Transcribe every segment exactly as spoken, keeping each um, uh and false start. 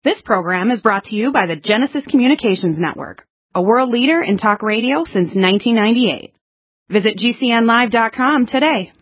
This program is brought to you by the Genesis Communications Network, a world leader in talk radio since nineteen ninety-eight. Visit G C N live dot com today.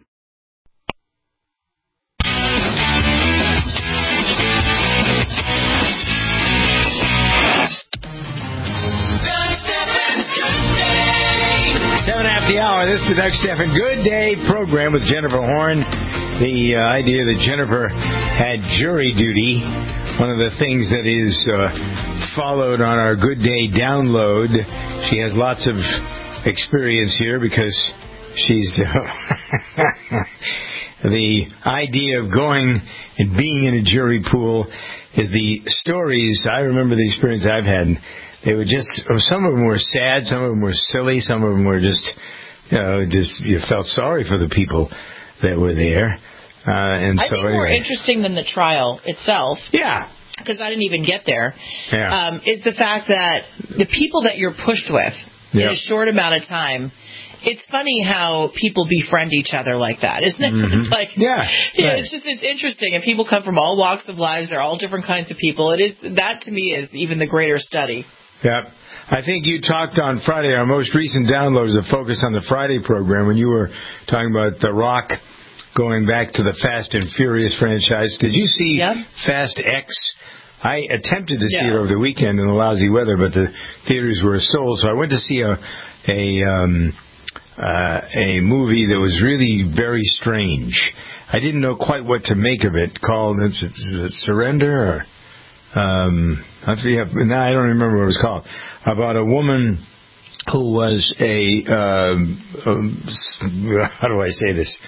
Seven after the hour. This is the Doug Stephan Good Day program with Jennifer Horn. The uh, idea that Jennifer had jury duty, one of the things that is uh, followed on our Good Day download. She has lots of experience here because she's uh, the idea of going and being in a jury pool is the stories. I remember the experience I've had. They were just, some of them were sad, some of them were silly, some of them were just, you know, just, you felt sorry for the people that were there. Uh, and I so think anyway. more interesting than the trial itself. Yeah. Because I didn't even get there. Yeah. Um, is the fact that the people that you're pushed with yeah. in a short amount of time. It's funny how people befriend each other like that, isn't it? Mm-hmm. like, yeah, yeah, right. It's just it's interesting, and people come from all walks of lives. They're all different kinds of people. It is that to me is even the greater study. Yeah. I think you talked on Friday. Our most recent download is a focus on the Friday program when you were talking about The Rock going back to the Fast and Furious franchise. Did you see yep. Fast X? I attempted to see yeah. it over the weekend in the lousy weather, but the theaters were sold. So I went to see a a um, uh, a movie that was really very strange. I didn't know quite what to make of it. Called is it, is it Surrender? Or, um, I have, now I don't remember what it was called. About a woman who was a um, um, how do I say this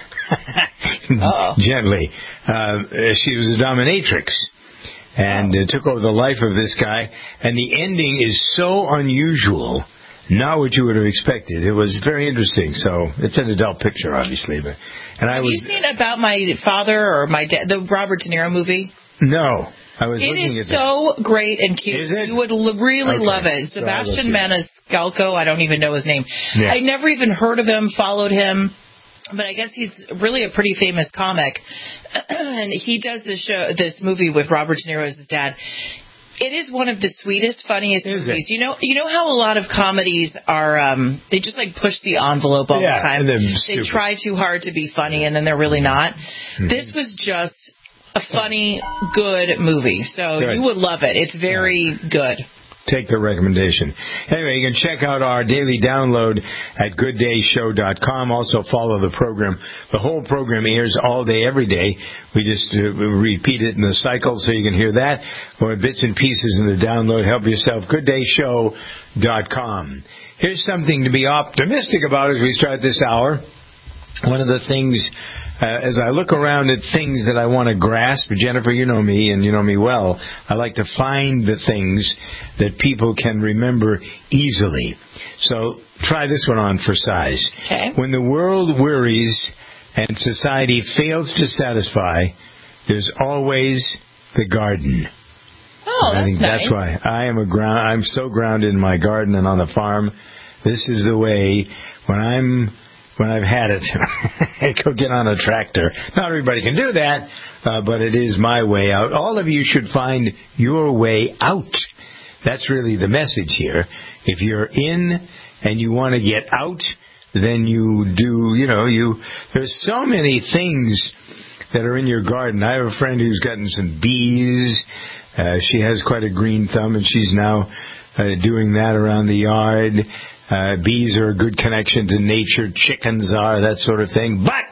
gently? Uh, she was a dominatrix. And uh, took over the life of this guy. And the ending is so unusual, not what you would have expected. It was very interesting. So it's an adult picture, obviously. But and I have was. you seen About My Father or My Dad, the Robert De Niro movie? No. I was it looking is at so that. great and cute. Is it? You would l- really okay. love it. Sebastian Maniscalco, I don't even know his name. Yeah. I never even heard of him, followed him. But I guess he's really a pretty famous comic, and he does this show, this movie with Robert De Niro as his dad. It is one of the sweetest, funniest is movies. It? You know, you know how a lot of comedies are, um, they just like push the envelope all yeah, the time. They try too hard to be funny, and then they're really not. Mm-hmm. This was just a funny, good movie. So good. You would love it. It's very yeah. good. Take the recommendation. Anyway, you can check out our daily download at good day show dot com. Also follow the program. The whole program airs all day, every day. We just uh, repeat it in the cycle so you can hear that. Or bits and pieces in the download. Help yourself. good day show dot com. Here's something to be optimistic about as we start this hour. One of the things, uh, as I look around at things that I want to grasp, Jennifer, you know me, and you know me well, I like to find the things that people can remember easily. So try this one on for size. Okay. When the world worries and society fails to satisfy, there's always the garden. Oh, I think that's, that's nice. why I am a ground. I'm so grounded in my garden and on the farm. This is the way when I'm. When I've had it, I go get on a tractor. Not everybody can do that, uh, but it is my way out. All of you should find your way out. That's really the message here. If you're in and you want to get out, then you do, you know, you. There's so many things that are in your garden. I have a friend who's gotten some bees. Uh, she has quite a green thumb, and she's now uh, doing that around the yard. Uh, bees are a good connection to nature. Chickens are, that sort of thing. But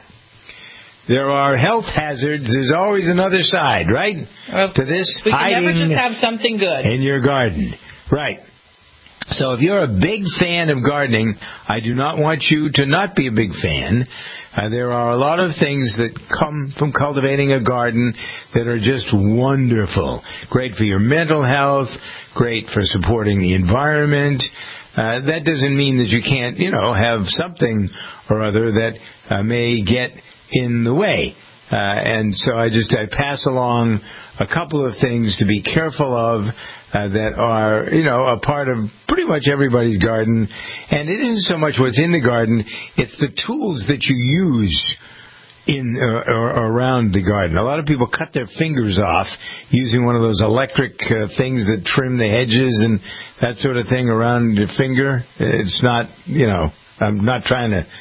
there are health hazards. There's always another side, right? Well, to this we can hiding never just have something good in your garden. Right. So if you're a big fan of gardening, I do not want you to not be a big fan. Uh, there are a lot of things that come from cultivating a garden that are just wonderful. Great for your mental health, great for supporting the environment. Uh, that doesn't mean that you can't, you know, have something or other that uh, may get in the way. Uh, and so I just I pass along a couple of things to be careful of uh, that are, you know, a part of pretty much everybody's garden. And it isn't so much what's in the garden, it's the tools that you use in or, or around the garden. A lot of people cut their fingers off using one of those electric uh, things that trim the hedges and that sort of thing around your finger. It's not, you know, I'm not trying to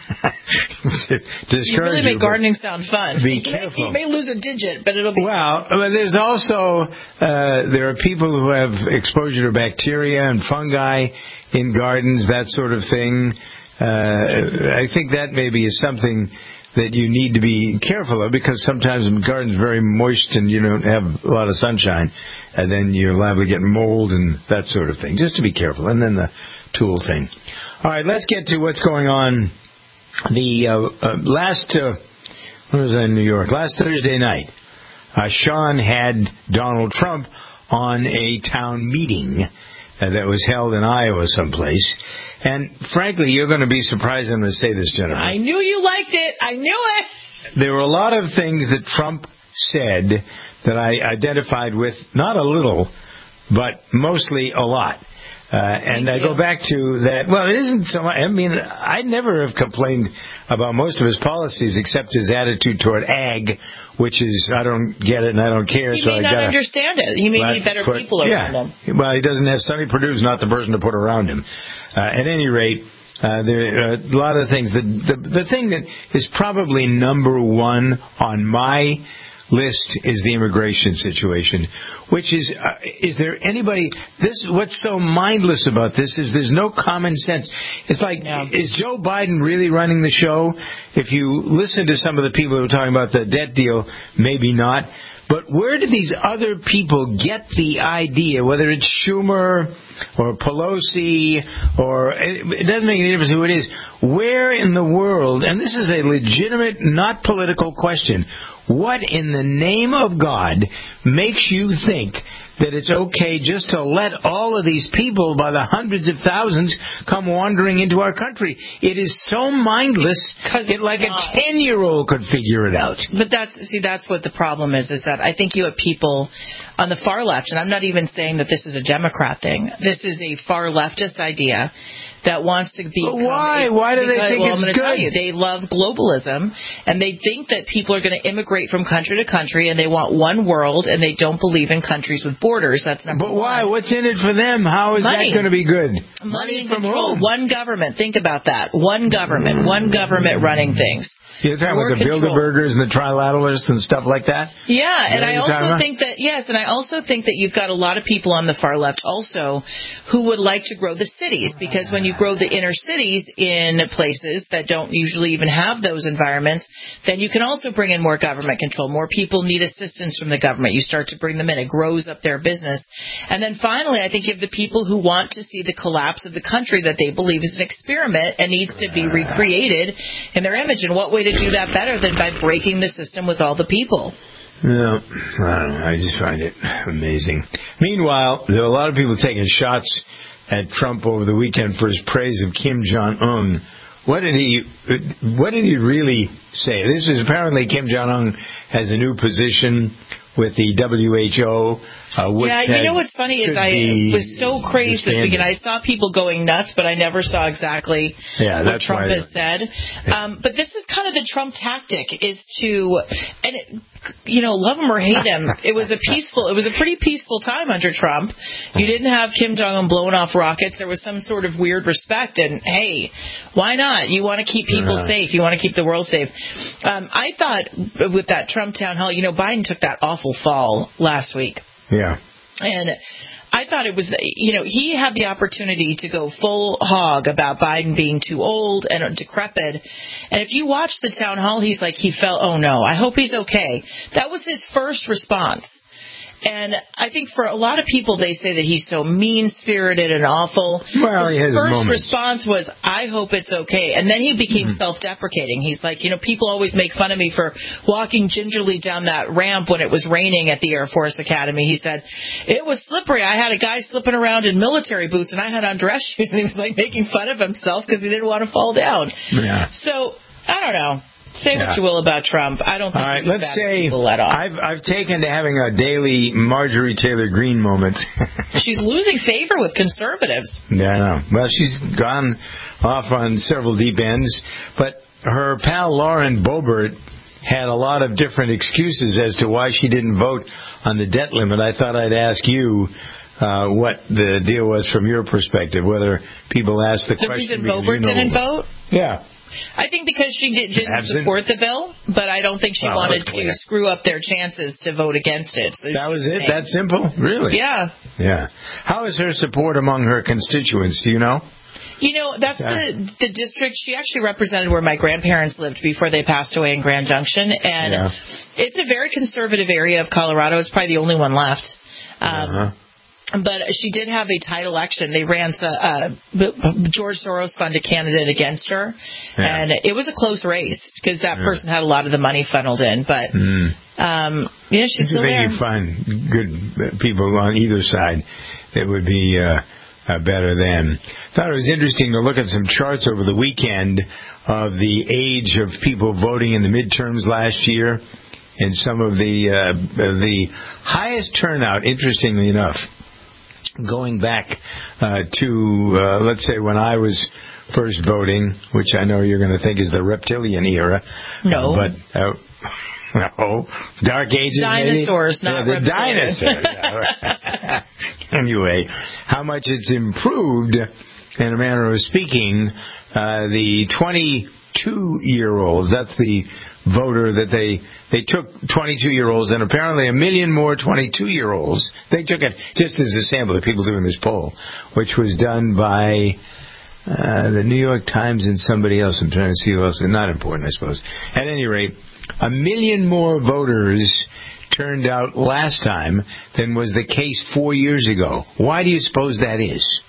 discourage you. really make you, gardening sound fun. Be you careful. May, you may lose a digit, but it'll be well. There's also uh, there are people who have exposure to bacteria and fungi in gardens, that sort of thing. Uh, I think that maybe is something that you need to be careful of, because sometimes the garden's very moist and you don't have a lot of sunshine, and then you're liable to get mold and that sort of thing. Just to be careful. And then the tool thing. All right, let's get to what's going on. The uh, uh, last, uh, what was that in New York? Last Thursday night, uh, Sean had Donald Trump on a town meeting uh, that was held in Iowa someplace. And frankly, you're going to be surprised I'm going to say this, Jennifer. I knew you liked it. I knew it. There were a lot of things that Trump said that I identified with, not a little, but mostly a lot. Uh, and I go back to that. Well, it isn't so much. I mean, I never have complained about most of his policies except his attitude toward ag, which is, I don't get it and I don't care. He so may I not gotta, understand it. He may need better put, people around yeah. him. Well, he doesn't have Sonny Perdue's not the person to put around him. Uh, at any rate, uh, there are a lot of things. The, the the thing that is probably number one on my list is the immigration situation, which is, uh, is there anybody, this, what's so mindless about this is there's no common sense. It's like, no. Is Joe Biden really running the show? If you listen to some of the people who are talking about the debt deal, maybe not. But where did these other people get the idea, whether it's Schumer or Pelosi, or it doesn't make any difference who it is, where in the world, and this is a legitimate, not political question, what in the name of God makes you think that it's okay just to let all of these people by the hundreds of thousands come wandering into our country? It is so mindless, it like a ten-year-old could figure it out. But that's, see, that's what the problem is, is that I think you have people on the far left, and I'm not even saying that this is a Democrat thing. This is a far leftist idea that wants to be. But why? A, why do because, they think well, it's I'm going to good? tell you, they love globalism, and they think that people are going to immigrate from country to country, and they want one world, and they don't believe in countries with borders. That's number but one. why? What's in it for them? How is Money. that going to be good? Money, Money and from control. whom? One government. Think about that. One government. One government running things. You're talking about the Bilderbergers and the Trilateralists and stuff like that? Yeah, and I also about? think that, yes, and I also think that you've got a lot of people on the far left also who would like to grow the cities, because when you grow the inner cities in places that don't usually even have those environments, then you can also bring in more government control. More people need assistance from the government. You start to bring them in. It grows up their business. And then finally, I think you have the people who want to see the collapse of the country that they believe is an experiment and needs to be recreated in their image. And what way to do that better than by breaking the system with all the people? No, I don't know. I just find it amazing. Meanwhile, there are a lot of people taking shots at Trump over the weekend for his praise of Kim Jong-un. What did he? What did he really say? This is apparently Kim Jong-un has a new position with the W H O. Uh, which yeah, you know what's funny is I was so crazed this weekend. I saw people going nuts, but I never saw exactly yeah, what Trump why. has said. Um, but this is kind of the Trump tactic, is to, and it, you know, love him or hate him, it was a peaceful, it was a pretty peaceful time under Trump. You didn't have Kim Jong-un blowing off rockets. There was some sort of weird respect, and hey, why not? You want to keep people yeah. safe. You want to keep the world safe. Um, I thought with that Trump town hall, you know, Biden took that awful fall last week. Yeah. And I thought it was, you know, he had the opportunity to go full hog about Biden being too old and decrepit. And if you watch the town hall, he's like, he felt, oh no, I hope he's okay. That was his first response. And I think for a lot of people, they say that he's so mean-spirited and awful. Well, his he has first moments. response was, I hope it's okay. And then he became mm-hmm. self-deprecating. He's like, you know, people always make fun of me for walking gingerly down that ramp when it was raining at the Air Force Academy. He said, it was slippery. I had a guy slipping around in military boots, and I had on dress shoes. And he was like making fun of himself because he didn't want to fall down. Yeah. So, I don't know. Say yeah. what you will about Trump. I don't think all right, he's let's say let off. I've I've taken to having a daily Marjorie Taylor Greene moment. She's losing favor with conservatives. Yeah, I know. Well, she's gone off on several deep ends, but her pal Lauren Boebert had a lot of different excuses as to why she didn't vote on the debt limit. I thought I'd ask you uh, what the deal was from your perspective, whether people asked the, the question. The reason Boebert didn't vote? Yeah. I think because she did, didn't Absent? support the bill, but I don't think she well, wanted to screw up their chances to vote against it. So that was it? That simple? Really? Yeah. Yeah. How is her support among her constituents? Do you know? You know, that's yeah. the the district. She actually represented where my grandparents lived before they passed away in Grand Junction. And yeah. it's a very conservative area of Colorado. It's probably the only one left. Um, uh-huh. But she did have a tight election. They ran the uh, George Soros-funded candidate against her, yeah. and it was a close race because that yeah. person had a lot of the money funneled in. But mm. um, yeah, she's still there. I think you find good people on either side that would be uh, uh, better than. I thought it was interesting to look at some charts over the weekend of the age of people voting in the midterms last year, and some of the uh, the highest turnout. Interestingly enough. Going back uh, to, uh, let's say, when I was first voting, which I know you're going to think is the reptilian era. No. Uh, but, uh, no. Dark Ages, Dinosaurs, maybe? not yeah, the reptilians. dinosaurs. Yeah, anyway, how much it's improved, in a manner of speaking, uh, the twenty-two-year-olds, that's the voter that they they took twenty-two-year-olds and apparently a million more twenty-two-year-olds. They took it just as a sample of people doing this poll, which was done by uh, the New York Times and somebody else. I'm trying to see who else. Not important, I suppose. At any rate, a million more voters turned out last time than was the case four years ago. Why do you suppose that is?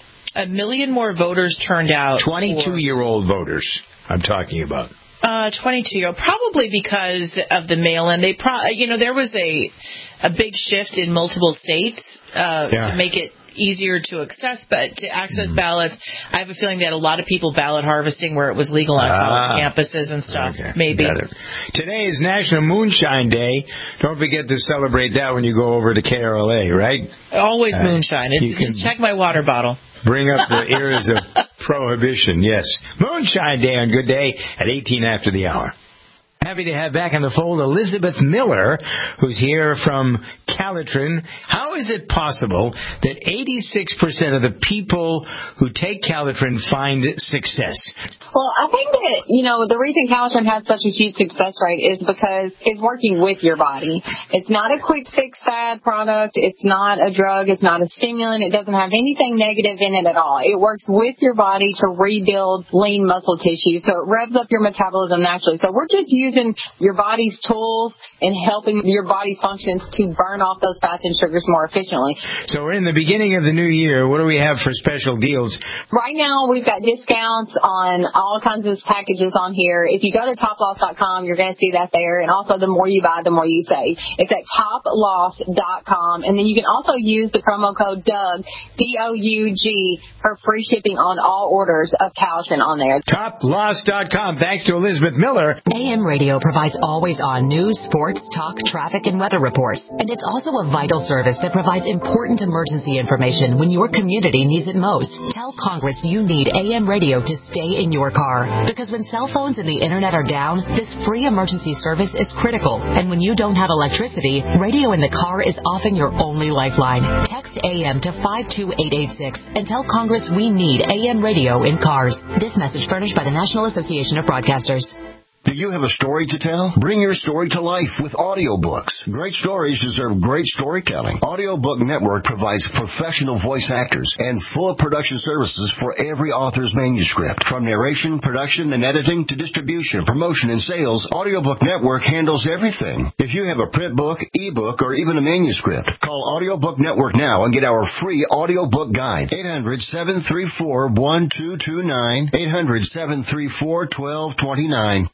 A million more voters turned out. twenty-two-year-old voters I'm talking about. Uh, twenty-two. Probably because of the mail-in. They, pro- you know, there was a a big shift in multiple states uh, yeah. to make it easier to access, but to access mm. ballots. I have a feeling they had a lot of people ballot harvesting where it was legal on ah, college campuses and stuff. Okay. Maybe. Today is National Moonshine Day. Don't forget to celebrate that when you go over to K R L A, right? Always uh, moonshine. It's, just check my water bottle. Bring up the ears of prohibition, yes. Moonshine Day on Good Day at eighteen after the hour. Happy to have back in the fold Elizabeth Miller, who's here from Calitrin. How is it possible that eighty-six percent of the people who take Calitrin find success? Well, I think that, you know, the reason Calitrin has such a huge success rate is because it's working with your body. It's not a quick fix fad product. It's not a drug. It's not a stimulant. It doesn't have anything negative in it at all. It works with your body to rebuild lean muscle tissue. So it revs up your metabolism naturally. So we're just using your body's tools and helping your body's functions to burn off those fats and sugars more efficiently. So we're in the beginning of the new year. What do we have for special deals? Right now, we've got discounts on all kinds of packages on here. If you go to top loss dot com, you're going to see that there. And also, the more you buy, the more you save. It's at top loss dot com. And then you can also use the promo code Doug, D O U G, for free shipping on all orders of Calitrin on there. top loss dot com. Thanks to Elizabeth Miller. A M Radio provides always-on news, sports, talk, traffic, and weather reports. And it's also a vital service that provides important emergency information when your community needs it most. Tell Congress you need A M Radio to stay in your car. Because when cell phones and the internet are down, this free emergency service is critical. And when you don't have electricity, radio in the car is often your only lifeline. Text A M to five two eight eight six and tell Congress we need A M Radio in cars. This message furnished by the National Association of Broadcasters. Do you have a story to tell? Bring your story to life with audiobooks. Great stories deserve great storytelling. Audiobook Network provides professional voice actors and full production services for every author's manuscript. From narration, production, and editing to distribution, promotion, and sales, Audiobook Network handles everything. If you have a print book, ebook, or even a manuscript, call Audiobook Network now and get our free audiobook guide. eight hundred, seven three four, one two two nine. eight hundred, seven three four, one two two nine.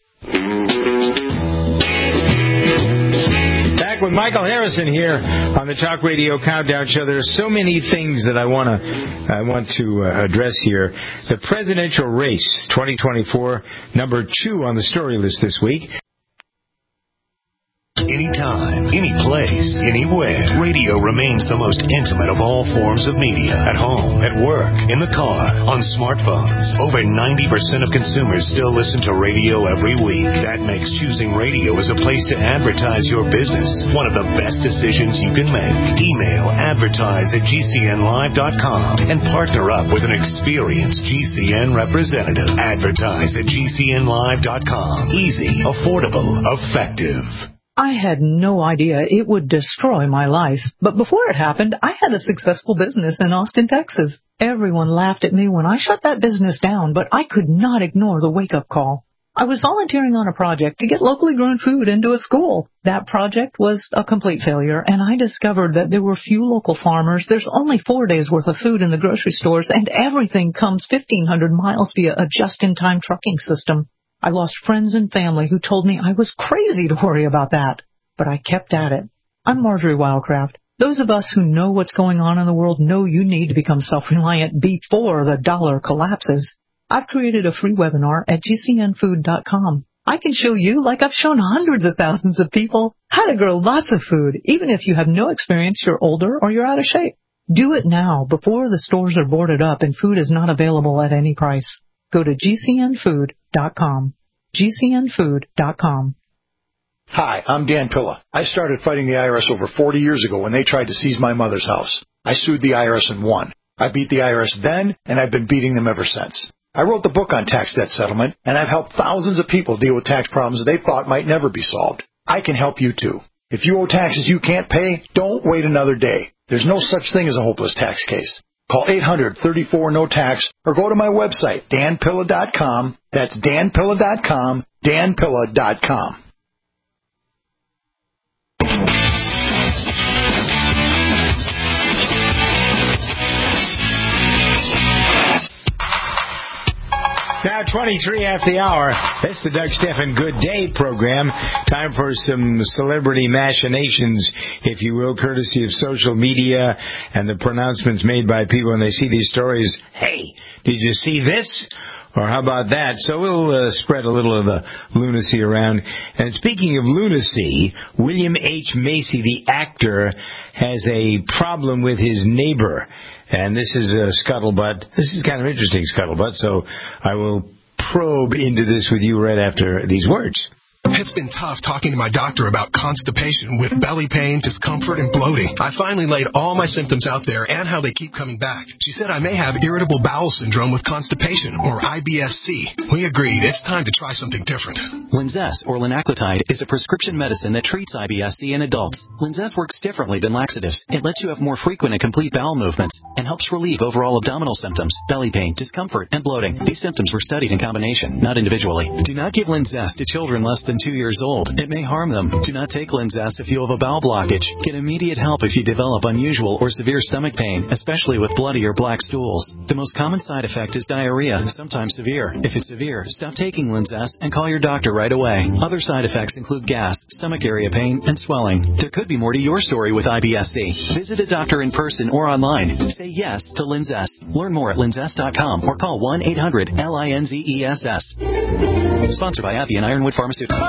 Back with Michael Harrison here on the Talk Radio Countdown Show. There are so many things that I want to I want to uh, address here. The presidential race twenty twenty-four, number two on the story list this week. Anytime, any place, anywhere. Radio remains the most intimate of all forms of media. At home, at work, in the car, on smartphones. Over ninety percent of consumers still listen to radio every week. That makes choosing radio as a place to advertise your business one of the best decisions you can make. Email advertise at G C N live dot com and partner up with an experienced G C N representative. Advertise at G C N live dot com. Easy, affordable, effective. I had no idea it would destroy my life. But before it happened, I had a successful business in Austin, Texas. Everyone laughed at me when I shut that business down, but I could not ignore the wake-up call. I was volunteering on a project to get locally grown food into a school. That project was a complete failure, and I discovered that there were few local farmers. There's only four days' worth of food in the grocery stores, and everything comes fifteen hundred miles via a just-in-time trucking system. I lost friends and family who told me I was crazy to worry about that. But I kept at it. I'm Marjorie Wildcraft. Those of us who know what's going on in the world know you need to become self-reliant before the dollar collapses. I've created a free webinar at G C N food dot com. I can show you, like I've shown hundreds of thousands of people, how to grow lots of food, even if you have no experience, you're older, or you're out of shape. Do it now before the stores are boarded up and food is not available at any price. Go to G C N food dot com. G C N food dot com. Hi, I'm Dan Pilla. I started fighting the I R S over forty years ago when they tried to seize my mother's house. I sued the I R S and won. I beat the I R S then, and I've been beating them ever since. I wrote the book on tax debt settlement, and I've helped thousands of people deal with tax problems they thought might never be solved. I can help you too. If you owe taxes you can't pay, don't wait another day. There's no such thing as a hopeless tax case. Call eight hundred, thirty-four, no tax or go to my website, Dan Pilla dot com. That's Dan Pilla dot com, Dan Pilla dot com. Now, twenty-three after the hour. That's the Doug Stephan Good Day program. Time for some celebrity machinations, if you will, courtesy of social media and the pronouncements made by people when they see these stories. Hey, did you see this? Or how about that? So we'll uh, spread a little of the lunacy around. And speaking of lunacy, William H. Macy, the actor, has a problem with his neighbor. And this is a scuttlebutt. This is kind of interesting scuttlebutt, so I will probe into this with you right after these words. It's been tough talking to my doctor about constipation with belly pain, discomfort, and bloating. I finally laid all my symptoms out there and how they keep coming back. She said I may have irritable bowel syndrome with constipation, or I B S C. We agreed it's time to try something different. Linzess, or linaclotide, is a prescription medicine that treats I B S C in adults. Linzess works differently than laxatives. It lets you have more frequent and complete bowel movements and helps relieve overall abdominal symptoms, belly pain, discomfort, and bloating. These symptoms were studied in combination, not individually. Do not give Linzess to children less than two years old. It may harm them. Do not take Linzess if you have a bowel blockage. Get immediate help if you develop unusual or severe stomach pain, especially with bloody or black stools. The most common side effect is diarrhea, sometimes severe. If it's severe, stop taking Linzess and call your doctor right away. Other side effects include gas, stomach area pain, and swelling. There could be more to your story with I B S C. Visit a doctor in person or online. Say yes to Linzess. Learn more at linzess dot com or call one eight hundred L I N Z E S S. Sponsored by Abbey and Ironwood Pharmaceuticals.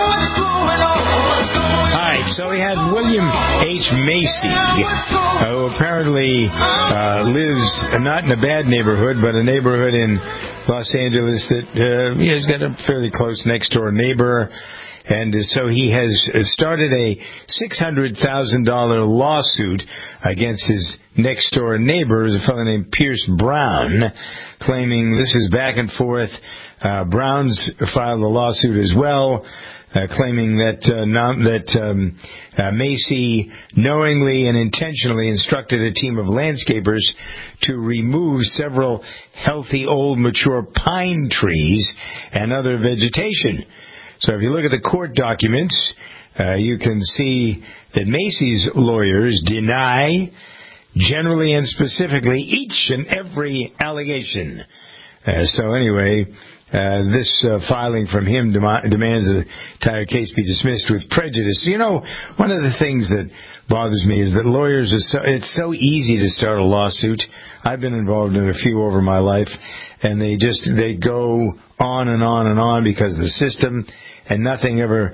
Hi, so we had William H. Macy, who apparently uh, lives not in a bad neighborhood, but a neighborhood in Los Angeles that uh, he's got a fairly close next-door neighbor. And so he has started a six hundred thousand dollars lawsuit against his next-door neighbor, a fellow named Pierce Brown, claiming this is back and forth. Uh, Brown's filed a lawsuit as well, uh, claiming that uh, non- that um, uh, Macy knowingly and intentionally instructed a team of landscapers to remove several healthy, old, mature pine trees and other vegetation. So if you look at the court documents, uh, you can see that Macy's lawyers deny, generally and specifically, each and every allegation. Uh, so anyway, uh, this uh, filing from him dem- demands the entire case be dismissed with prejudice. You know, one of the things that bothers me is that lawyers are so, it's so easy to start a lawsuit. I've been involved in a few over my life, and they just, they go on and on and on because of the system, and nothing ever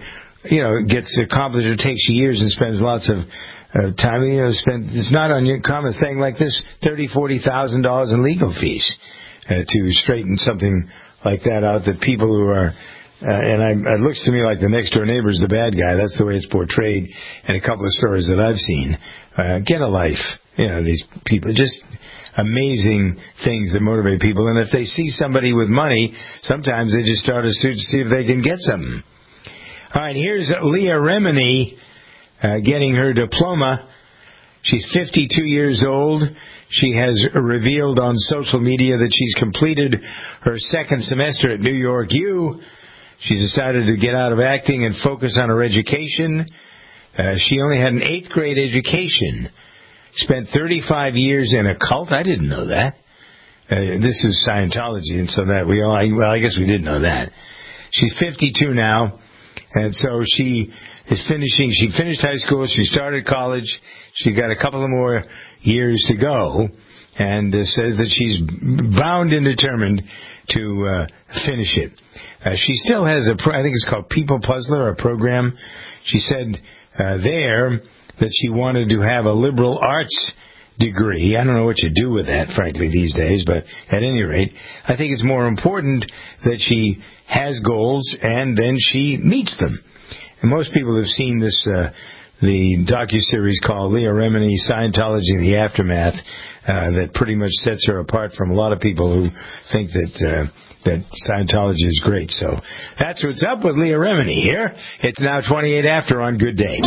you know, gets accomplished. It takes years and spends lots of uh, time. You know, spend, it's not a uncommon thing like this, thirty thousand dollars, forty thousand dollars in legal fees uh, to straighten something like that out. That people who are, uh, and I, it looks to me like the next door neighbor is the bad guy. That's the way it's portrayed in a couple of stories that I've seen. Uh, get a life. You know, these people, just amazing things that motivate people. And if they see somebody with money, sometimes they just start a suit to see if they can get something. All right, here's Leah Remini uh, getting her diploma. She's fifty-two years old. She has revealed on social media that she's completed her second semester at New York U. She decided to get out of acting and focus on her education. Uh, she only had an eighth grade education. Spent thirty-five years in a cult. I didn't know that. Uh, this is Scientology, and so that we all, well, I guess we did know that. She's fifty-two now, and so she is finishing, she finished high school, she started college, she got a couple of more years to go, and uh, says that she's bound and determined to uh, finish it. Uh, she still has a, I think it's called People Puzzler, a program. She said uh, there that she wanted to have a liberal arts degree. I don't know what you do with that, frankly, these days, but at any rate, I think it's more important that she has goals and then she meets them. And most people have seen this, uh, the docuseries called Leah Remini, Scientology, The Aftermath, uh, that pretty much sets her apart from a lot of people who think that uh, that Scientology is great. So that's what's up with Leah Remini here. It's now twenty-eight after on Good Day.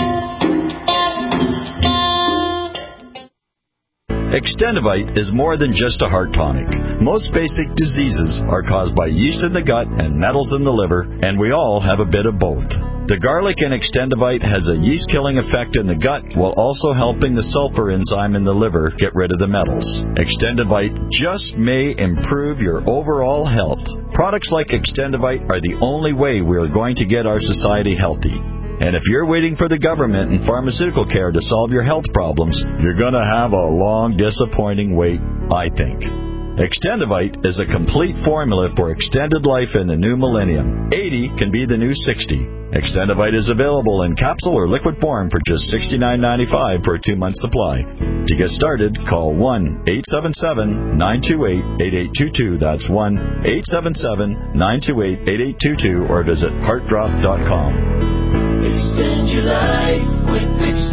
Extendivite is more than just a heart tonic. Most basic diseases are caused by yeast in the gut and metals in the liver, and we all have a bit of both. The garlic in Extendivite has a yeast-killing effect in the gut while also helping the sulfur enzyme in the liver get rid of the metals. Extendivite just may improve your overall health. Products like Extendivite are the only way we are going to get our society healthy. And if you're waiting for the government and pharmaceutical care to solve your health problems, you're going to have a long, disappointing wait, I think. Extendivite is a complete formula for extended life in the new millennium. eighty can be the new sixty. Extendivite is available in capsule or liquid form for just sixty-nine ninety-five for a two-month supply. To get started, call one eight seven seven, nine two eight, eight eight two two. That's one eight seven seven, nine two eight, eight eight two two or visit heart drop dot com. Extend your life with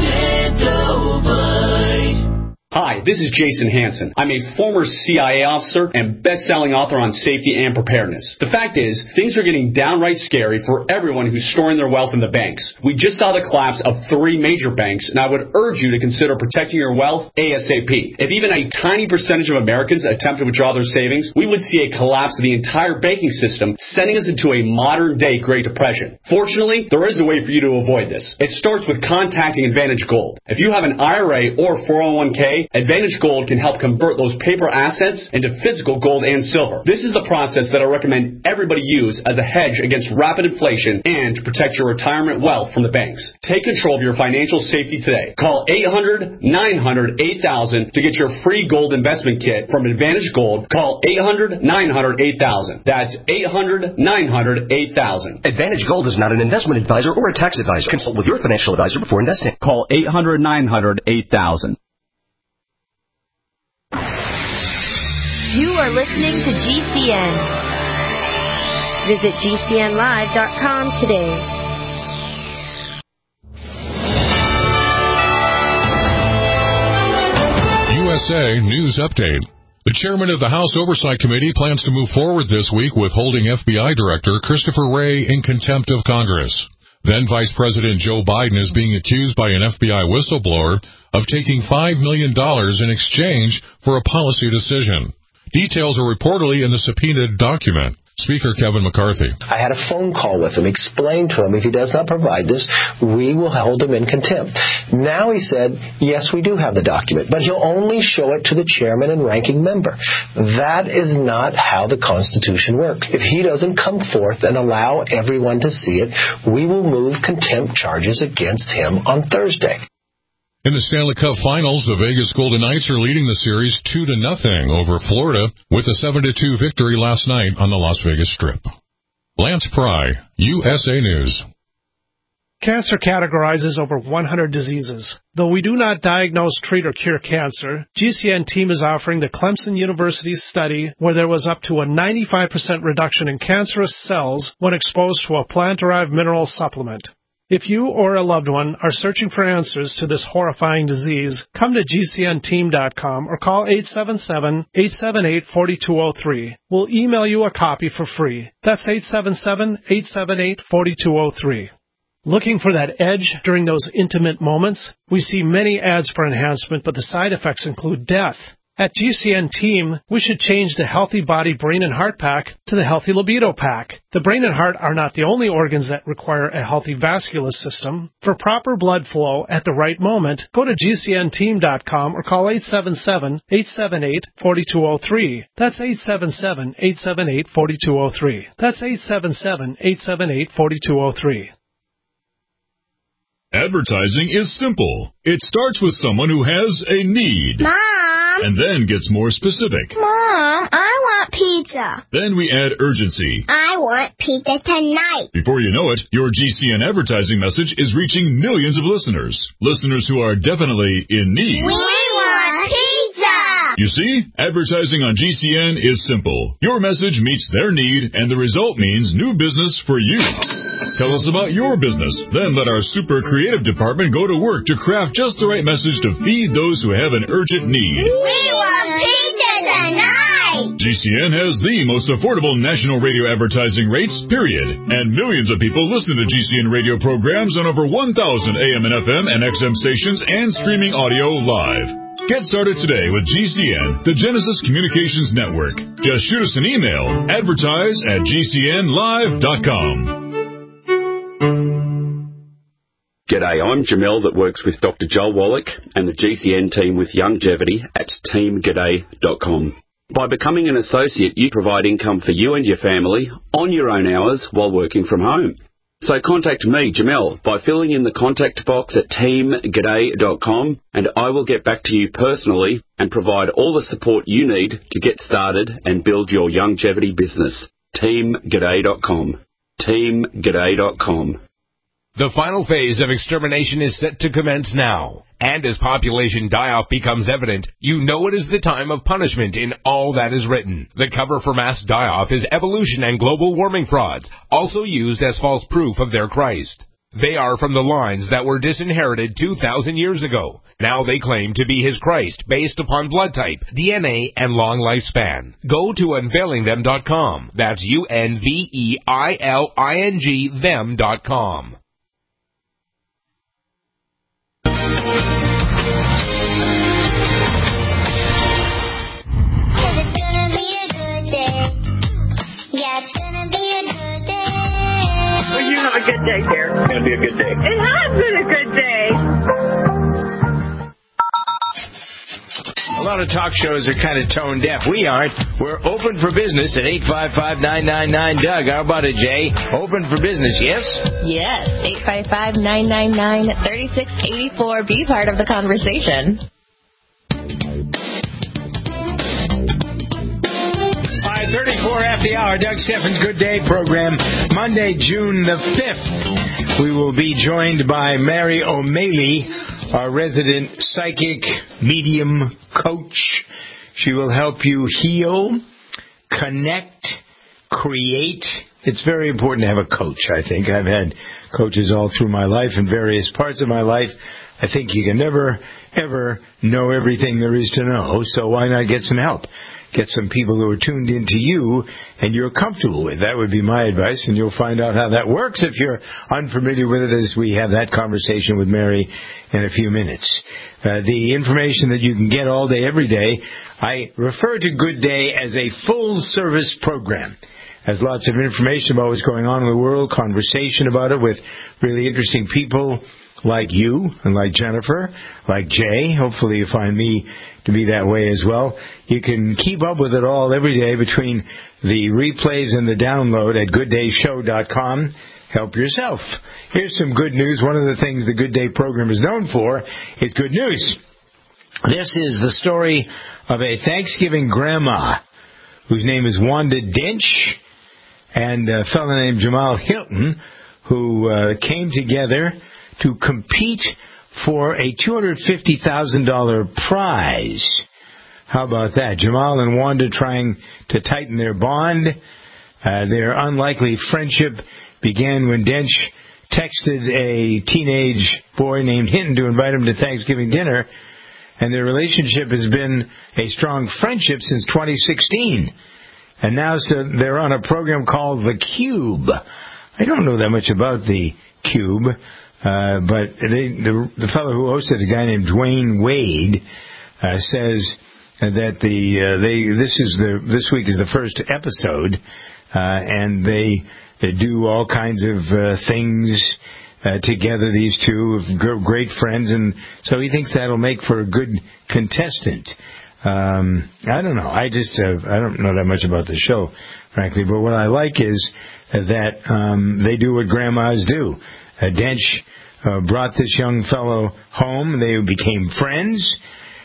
Extendivite. Hi, this is Jason Hansen. I'm a former C I A officer and best-selling author on safety and preparedness. The fact is, things are getting downright scary for everyone who's storing their wealth in the banks. We just saw the collapse of three major banks, and I would urge you to consider protecting your wealth ASAP. If even a tiny percentage of Americans attempt to withdraw their savings, we would see a collapse of the entire banking system, sending us into a modern-day Great Depression. Fortunately, there is a way for you to avoid this. It starts with contacting Advantage Gold. If you have an I R A or four oh one k, Advantage Gold can help convert those paper assets into physical gold and silver. This is the process that I recommend everybody use as a hedge against rapid inflation and to protect your retirement wealth from the banks. Take control of your financial safety today. Call eight hundred, nine hundred, eight thousand to get your free gold investment kit from Advantage Gold. Call eight hundred, nine hundred, eight thousand. That's eight hundred, nine hundred, eight thousand. Advantage Gold is not an investment advisor or a tax advisor. Consult with your financial advisor before investing. Call eight hundred, nine hundred, eight thousand. You are listening to G C N. Visit G C N live dot com today. U S A News Update. The chairman of the House Oversight Committee plans to move forward this week with holding F B I Director Christopher Wray in contempt of Congress. Then Vice President Joe Biden is being accused by an F B I whistleblower of taking five million dollars in exchange for a policy decision. Details are reportedly in the subpoenaed document. Speaker Kevin McCarthy. I had a phone call with him, explained to him if he does not provide this, we will hold him in contempt. Now he said, yes, we do have the document, but he'll only show it to the chairman and ranking member. That is not how the Constitution works. If he doesn't come forth and allow everyone to see it, we will move contempt charges against him on Thursday. In the Stanley Cup Finals, the Vegas Golden Knights are leading the series two to nothing over Florida with a seven to two victory last night on the Las Vegas Strip. Lance Pry, U S A News. Cancer categorizes over one hundred diseases. Though we do not diagnose, treat, or cure cancer, G C N team is offering the Clemson University study where there was up to a ninety-five percent reduction in cancerous cells when exposed to a plant-derived mineral supplement. If you or a loved one are searching for answers to this horrifying disease, come to G C N team dot com or call eight seven seven, eight seven eight, four two zero three. We'll email you a copy for free. That's eight seven seven, eight seven eight, four two zero three. Looking for that edge during those intimate moments? We see many ads for enhancement, but the side effects include death. At G C N Team, we should change the Healthy Body, Brain, and Heart Pack to the Healthy Libido Pack. The brain and heart are not the only organs that require a healthy vascular system. For proper blood flow at the right moment, go to G C N team dot com or call eight seven seven, eight seven eight, four two zero three. That's eight seven seven, eight seven eight, four two zero three. That's eight seven seven, eight seven eight, four two zero three. Advertising is simple. It starts with someone who has a need. Mom! And then gets more specific. Mom, I want pizza. Then we add urgency. I want pizza tonight. Before you know it, your G C N advertising message is reaching millions of listeners. Listeners who are definitely in need. We want pizza! You see, advertising on G C N is simple. Your message meets their need, and the result means new business for you. Tell us about your business. Then let our super creative department go to work to craft just the right message to feed those who have an urgent need. We want pizza tonight! G C N has the most affordable national radio advertising rates, period. And millions of people listen to G C N radio programs on over one thousand A M and F M and X M stations and streaming audio live. Get started today with G C N, the Genesis Communications Network. Just shoot us an email, advertise at G C N live dot com. G'day, I'm Jamel that works with Doctor Joel Wallach and the G C N team with Longevity at team g'day dot com. By becoming an associate, you provide income for you and your family on your own hours while working from home. So contact me, Jamel, by filling in the contact box at team g'day dot com, and I will get back to you personally and provide all the support you need to get started and build your longevity business. team g'day dot com. team g'day dot com. The final phase of extermination is set to commence now. And as population die-off becomes evident, you know it is the time of punishment in all that is written. The cover for mass die-off is evolution and global warming frauds, also used as false proof of their Christ. They are from the lines that were disinherited two thousand years ago. Now they claim to be his Christ based upon blood type, D N A, and long lifespan. Go to unveiling them dot com. That's U N V E I L I N G them dot com. A good day, dear. It's going to be a good day. It has been a good day. A lot of talk shows are kind of tone deaf. We aren't. We're open for business at eight five five, nine nine nine, Doug. How about it, Jay? Open for business, yes? Yes. eight five five, nine nine nine, three six eight four. Be part of the conversation. thirty-four after the hour, Doug Steffens' Good Day program. Monday, June the fifth, we will be joined by Mary O'Malley, our resident psychic medium coach. She will help you heal, connect, create. It's very important to have a coach, I think. I've had coaches all through my life in various parts of my life. I think you can never, ever know everything there is to know, so why not get some help? Get some people who are tuned into you and you're comfortable with. That would be my advice, and you'll find out how that works if you're unfamiliar with it as we have that conversation with Mary in a few minutes. Uh, the information that you can get all day, every day, I refer to Good Day as a full-service program. Has lots of information about what's going on in the world, conversation about it with really interesting people like you and like Jennifer, like Jay. Hopefully you find me to be that way as well. You can keep up with it all every day between the replays and the download at good day show dot com. Help yourself. Here's some good news. One of the things the Good Day program is known for is good news. This is the story of a Thanksgiving grandma whose name is Wanda Dench, and a fellow named Jamal Hilton, who uh, came together to compete for a two hundred fifty thousand dollars prize. How about that? Jamal and Wanda trying to tighten their bond. Uh, their unlikely friendship began when Dench texted a teenage boy named Hinton to invite him to Thanksgiving dinner, and their relationship has been a strong friendship since twenty sixteen. And now so they're on a program called The Cube. I don't know that much about The Cube, uh, but they, the, the fellow who hosted, a guy named Dwayne Wade, uh, says that the uh, they this is the this week is the first episode, uh, and they, they do all kinds of uh, things uh, together. These two great friends, and so he thinks that'll make for a good contestant. Um, I don't know. I just uh, I don't know that much about the show, frankly. But what I like is that um, they do what grandmas do. Uh, Dench uh, brought this young fellow home. They became friends,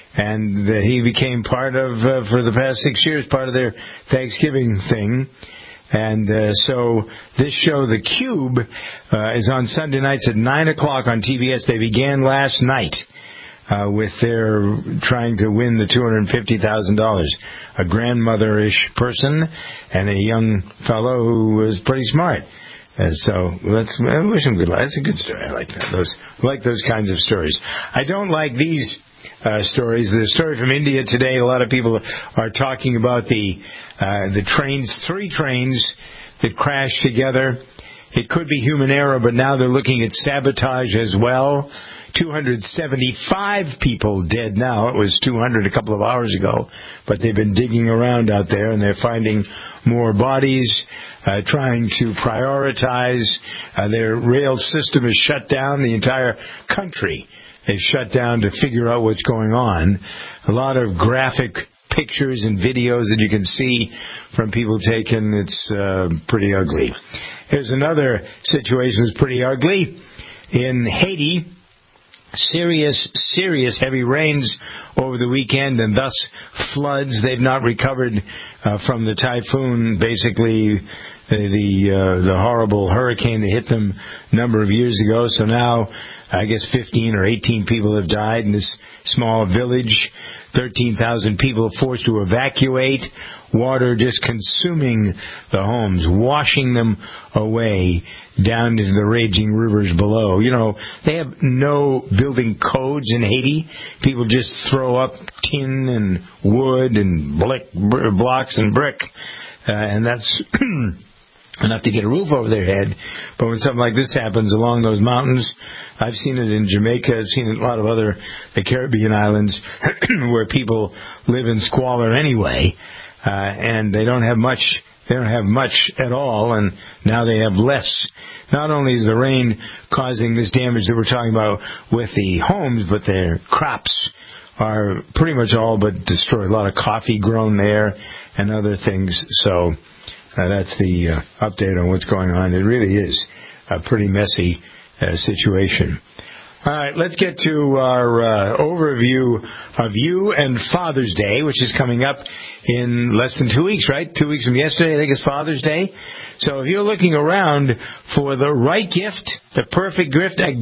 and uh, he became part of, uh, for the past six years, part of their Thanksgiving thing. And uh, so this show, The Cube, uh, is on Sunday nights at nine o'clock on T B S. They began last night. Uh, with their trying to win the two hundred fifty thousand dollars. A grandmother-ish person and a young fellow who was pretty smart. And so let's I wish him good luck. That's a good story. I like that. Those I like those kinds of stories. I don't like these uh, stories. The story from India today, a lot of people are talking about the uh, the trains, three trains that crashed together. It could be human error, but now they're looking at sabotage as well. two hundred seventy-five people dead now. It was two hundred a couple of hours ago, but they've been digging around out there, and they're finding more bodies, uh, trying to prioritize. Uh, their rail system is shut down. The entire country is shut down to figure out what's going on. A lot of graphic pictures and videos that you can see from people taken. It's uh, pretty ugly. Here's another situation that's pretty ugly. In Haiti, serious, serious heavy rains over the weekend and thus floods. They've not recovered uh, from the typhoon, basically the the, uh, the horrible hurricane that hit them a number of years ago. So now, I guess fifteen or eighteen people have died in this small village. thirteen thousand people forced to evacuate. Water just consuming the homes, washing them away down into the raging rivers below. You know, they have no building codes in Haiti. People just throw up tin and wood and brick, blocks and brick, uh, and that's enough to get a roof over their head. But when something like this happens along those mountains, I've seen it in Jamaica, I've seen it in a lot of other the Caribbean islands where people live in squalor anyway, uh, and they don't have much. They don't have much at all, and now they have less. Not only is the rain causing this damage that we're talking about with the homes, but their crops are pretty much all but destroyed. A lot of coffee grown there and other things. So uh, that's the uh, update on what's going on. It really is a pretty messy uh, situation. All right, let's get to our uh, overview of you and Father's Day, which is coming up in less than two weeks, right? Two weeks from yesterday, I think it's Father's Day. So if you're looking around for the right gift, the perfect gift, a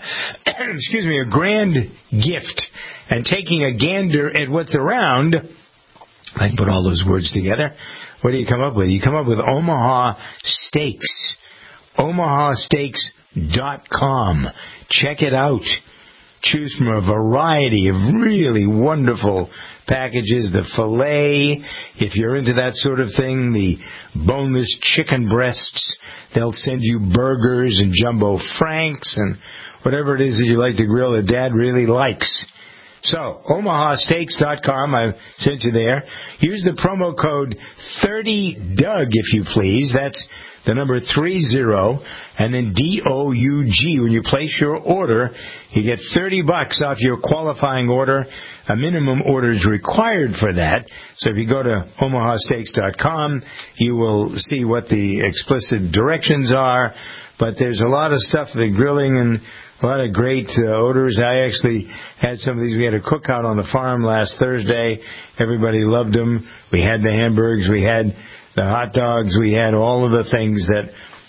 ga- excuse me, a grand gift, and taking a gander at what's around, I can put all those words together. What do you come up with? You come up with Omaha Steaks. Omaha Steaks dot com. Check it out. Choose from a variety of really wonderful packages. The filet, if you're into that sort of thing, the boneless chicken breasts. They'll send you burgers and jumbo franks and whatever it is that you like to grill that Dad really likes. So, Omaha Steaks dot com, I've sent you there. Use the promo code thirty Doug, if you please. That's the number three zero, and then D O U G. When you place your order, you get thirty bucks off your qualifying order. A minimum order is required for that. So if you go to Omaha Steaks dot com, you will see what the explicit directions are. But there's a lot of stuff, the grilling and a lot of great uh, odors. I actually had some of these. We had a cookout on the farm last Thursday. Everybody loved them. We had the hamburgers. We had the hot dogs. We had all of the things that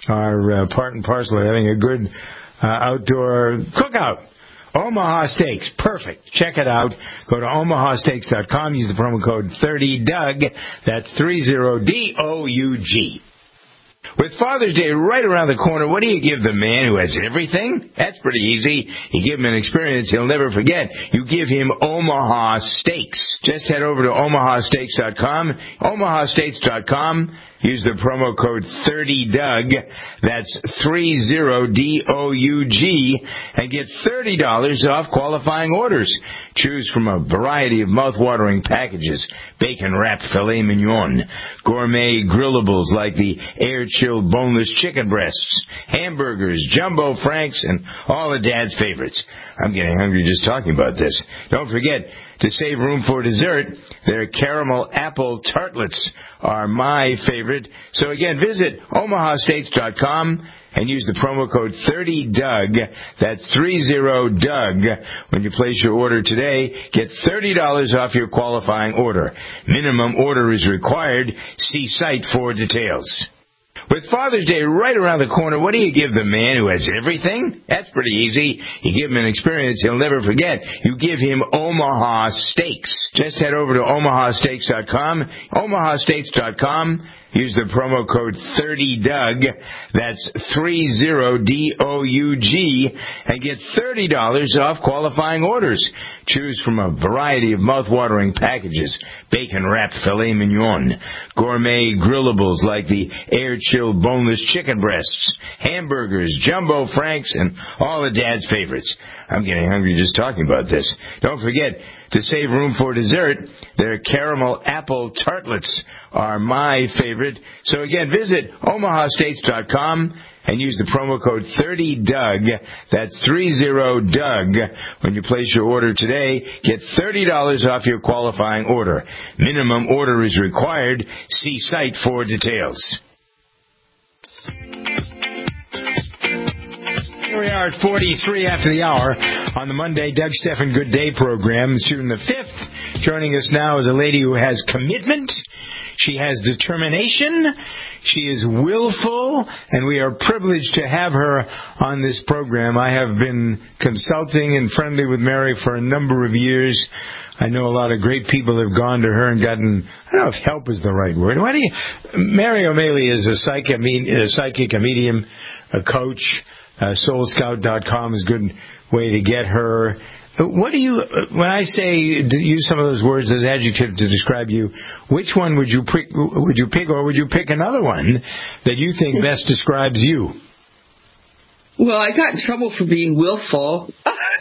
are uh, part and parcel of having a good uh, outdoor cookout. Omaha Steaks, perfect. Check it out. Go to omaha steaks dot com. Use the promo code thirty Doug. That's thirty D O U G. With Father's Day right around the corner, what do you give the man who has everything? That's pretty easy. You give him an experience he'll never forget. You give him Omaha Steaks. Just head over to omaha steaks dot com. omaha steaks dot com. Use the promo code thirty Doug. That's thirty D O U G. And get thirty dollars off qualifying orders. Choose from a variety of mouth-watering packages. Bacon-wrapped filet mignon. Gourmet grillables like the air-chilled boneless chicken breasts. Hamburgers, jumbo franks, and all of Dad's favorites. I'm getting hungry just talking about this. Don't forget, to save room for dessert, their caramel apple tartlets are my favorite. So again, visit omaha steaks dot com and use the promo code thirty Doug. That's thirty Doug. When you place your order today, get thirty dollars off your qualifying order. Minimum order is required. See site for details. With Father's Day right around the corner, what do you give the man who has everything? That's pretty easy. You give him an experience he'll never forget. You give him Omaha Steaks. Just head over to omaha steaks dot com. omaha steaks dot com. Use the promo code thirty Doug. That's thirty D O U G. And get thirty dollars off qualifying orders. Choose from a variety of mouth-watering packages. Bacon-wrapped filet mignon. Gourmet grillables like the air-chilled boneless chicken breasts. Hamburgers, jumbo franks, and all of Dad's favorites. I'm getting hungry just talking about this. Don't forget, to save room for dessert, their caramel apple tartlets are my favorite. So again, visit omaha steaks dot com and use the promo code thirty Doug. That's thirty Doug. When you place your order today, get thirty dollars off your qualifying order. Minimum order is required. See site for details. Here we are at forty-three after the hour on the Monday Doug Stephan Good Day program. June the fifth. Joining us now is a lady who has commitment. She has determination. She is willful, and we are privileged to have her on this program. I have been consulting and friendly with Mary for a number of years. I know a lot of great people have gone to her and gotten, I don't know if help is the right word. Why do you, Mary O'Malley is a psychic, a psychic, a medium, a coach. Uh, soul scout dot com is a good way to get her. What do you, when I say use some of those words as adjectives to describe you, which one would you pick, would you pick, or would you pick another one that you think best describes you? Well, I got in trouble for being willful.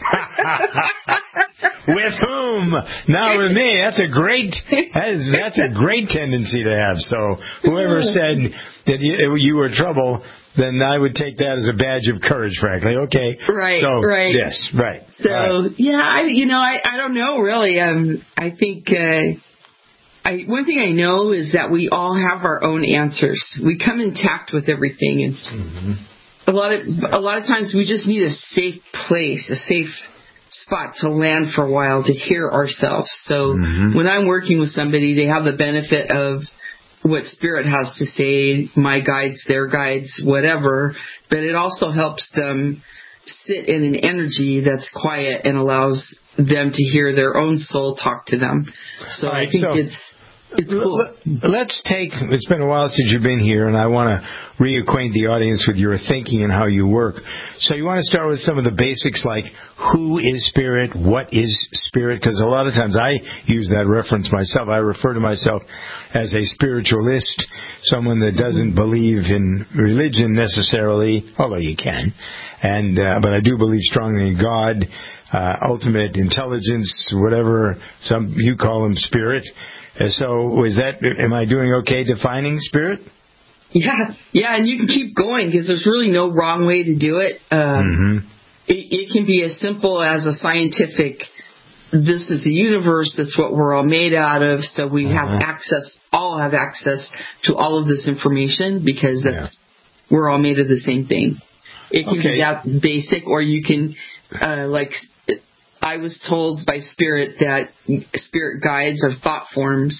With whom? Not with me. That's a great, that is, that's a great tendency to have. So whoever said that you, you were trouble, then I would take that as a badge of courage, frankly. Okay. Right, so, right. Yes, right. So, right. yeah, I, you know, I, I don't know, really. Um, I think, uh, I, one thing I know is that we all have our own answers. We come intact with everything. And mm-hmm. a lot of, a lot of times we just need a safe place, a safe spot to land for a while to hear ourselves. So mm-hmm. when I'm working with somebody, they have the benefit of what Spirit has to say, my guides, their guides, whatever, but it also helps them sit in an energy that's quiet and allows them to hear their own soul talk to them. So right, I think so it's it's cool. Let's take, it's been a while since you've been here, and I want to reacquaint the audience with your thinking and how you work. So you want to start with some of the basics, like who is Spirit, what is Spirit? Because a lot of times I use that reference myself. I refer to myself as a spiritualist, someone that doesn't believe in religion necessarily, although you can. And uh, but I do believe strongly in God, uh, ultimate intelligence, whatever some you call him, Spirit. Uh, so is that, am I doing okay defining Spirit? Yeah, yeah, and you can keep going because there's really no wrong way to do it. Um, mm-hmm. it. It can be as simple as a scientific, this is the universe, that's what we're all made out of, so we uh-huh. have access, all have access to all of this information because that's yeah. we're all made of the same thing. It can okay. be that basic, or you can, uh, like, I was told by Spirit that Spirit guides are thought forms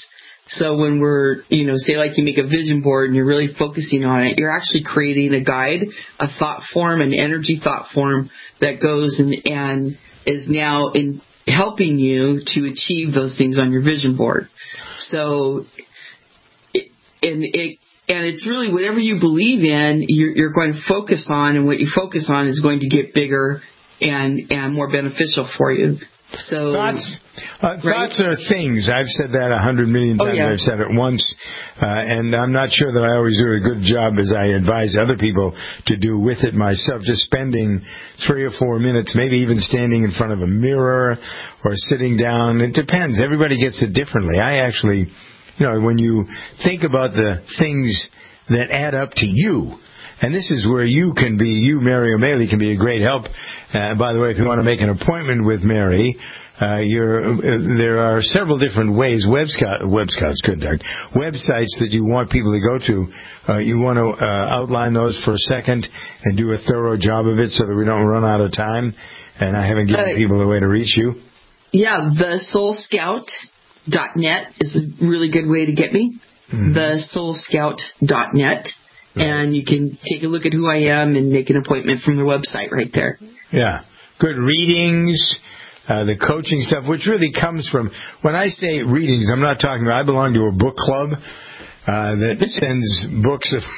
So when we're, you know, say like you make a vision board and you're really focusing on it, you're actually creating a guide, a thought form, an energy thought form that goes and, and is now in helping you to achieve those things on your vision board. So, it, and it, and it's really whatever you believe in, you're, you're going to focus on, and what you focus on is going to get bigger and, and more beneficial for you. So thoughts, uh, right? thoughts are things. I've said that a hundred million times. Oh, yeah. I've said it once, uh, and I'm not sure that I always do a good job as I advise other people to do with it myself. Just spending three or four minutes, maybe even standing in front of a mirror or sitting down. It depends. Everybody gets it differently. I actually, you know, when you think about the things that add up to you. And this is where you can be, you, Mary O'Malley, can be a great help. Uh, by the way, if you want to make an appointment with Mary, uh, you're, uh, there are several different ways, web scout, web scouts, good, Doug, websites that you want people to go to. Uh, you want to uh, outline those for a second and do a thorough job of it so that we don't run out of time. And I haven't given uh, people a way to reach you. Yeah, the soul scout dot net is a really good way to get me. Mm-hmm. the soul scout dot net. And you can take a look at who I am and make an appointment from their website right there. Yeah. Good readings, uh, the coaching stuff, which really comes from, when I say readings, I'm not talking about, I belong to a book club uh, that sends books of,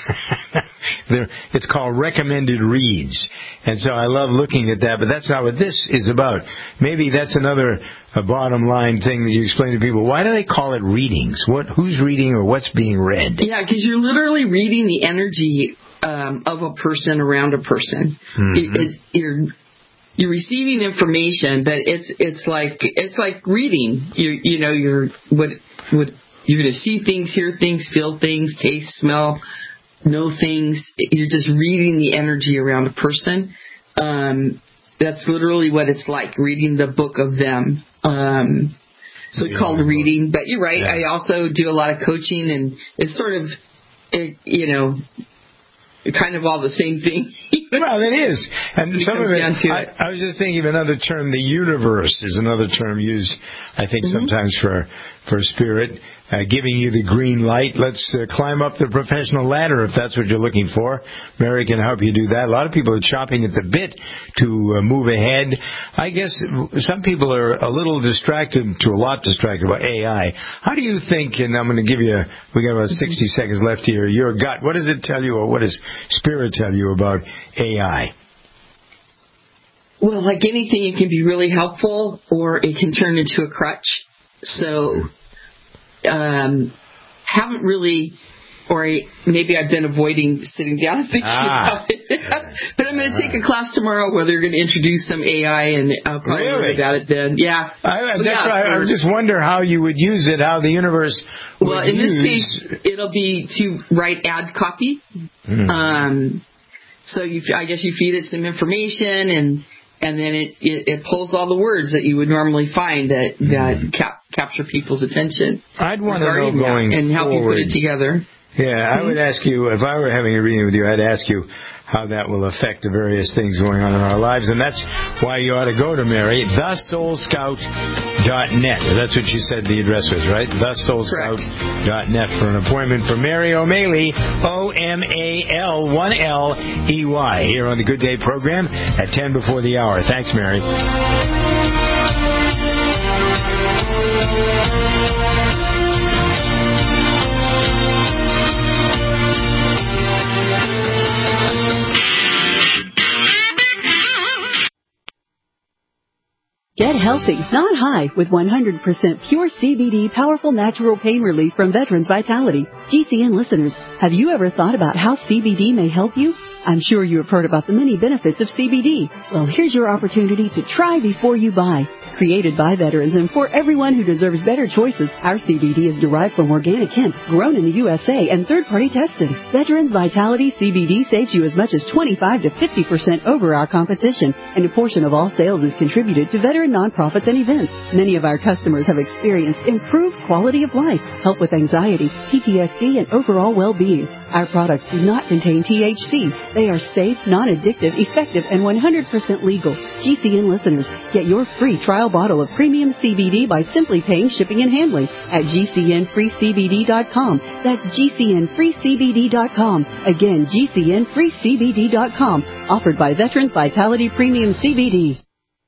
it's called Recommended Reads. And so I love looking at that, but that's not what this is about. Maybe that's another a bottom line thing that you explain to people. Why do they call it readings? What, who's reading or what's being read? Yeah, because you're literally reading the energy um, of a person around a person. Mm-hmm. It, it, you're you're receiving information, but it's it's like it's like reading. You you know you're what what you're going to see things, hear things, feel things, taste, smell, know things. You're just reading the energy around a person. Um, that's literally what it's like, reading the book of them. Um, so it's yeah. called reading, but you're right. Yeah. I also do a lot of coaching, and it's sort of, it, you know, kind of all the same thing. Well, it is. And it some of it, I, it, I was just thinking of another term. The universe is another term used, I think, mm-hmm. sometimes for, for spirit. Uh, giving you the green light. Let's uh, climb up the professional ladder if that's what you're looking for. Mary can help you do that. A lot of people are chopping at the bit to uh, move ahead. I guess some people are a little distracted, to a lot distracted by A I. How do you think, and I'm going to give you, we got about sixty seconds left here, your gut, what does it tell you, or what does Spirit tell you about A I? Well, like anything, it can be really helpful, or it can turn into a crutch. So... Um, haven't really, or maybe I've been avoiding sitting down and thinking ah. about it. But I'm going to take a class tomorrow where they're going to introduce some A I, and I'll probably really? learn about it then. Yeah. I, that's yeah, why I, I just wonder how you would use it, how the universe would Well, in use... this case, it'll be to write ad copy. Mm. Um, so you, I guess you feed it some information, and and then it, it, it pulls all the words that you would normally find that, that mm. cap, capture people's attention. I'd want to know going and help forward. you put it together. Yeah, I would ask you, if I were having a reading with you, I'd ask you how that will affect the various things going on in our lives. And that's why you ought to go to Mary, the soul scout dot net. That's what you said the address was, right? the soul scout dot net for an appointment for Mary O'Malley, O M A L one L E Y, here on the Good Day program at ten before the hour. Thanks, Mary. Get healthy, not high, with one hundred percent pure C B D powerful natural pain relief from Veterans Vitality. G C N listeners, have you ever thought about how C B D may help you? I'm sure you have heard about the many benefits of C B D. Well, here's your opportunity to try before you buy. Created by veterans and for everyone who deserves better choices, our C B D is derived from organic hemp, grown in the U S A, and third-party tested. Veterans Vitality C B D saves you as much as twenty-five to fifty percent over our competition, and a portion of all sales is contributed to veteran nonprofits and events. Many of our customers have experienced improved quality of life, help with anxiety, P T S D, and overall well-being. Our products do not contain T H C. They are safe, non-addictive, effective, and one hundred percent legal. G C N listeners, get your free trial bottle of premium C B D by simply paying shipping and handling at G C N free C B D dot com. That's G C N free C B D dot com. Again, G C N free C B D dot com. Offered by Veterans Vitality Premium C B D.